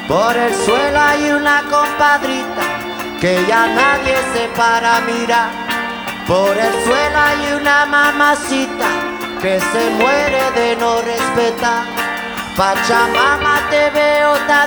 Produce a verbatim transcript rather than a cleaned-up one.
Por el suelo hay una compadrita que ya nadie se para a mirar. Por el suelo hay una mamacita que se muere de no respetar. Pachamama, te veo tan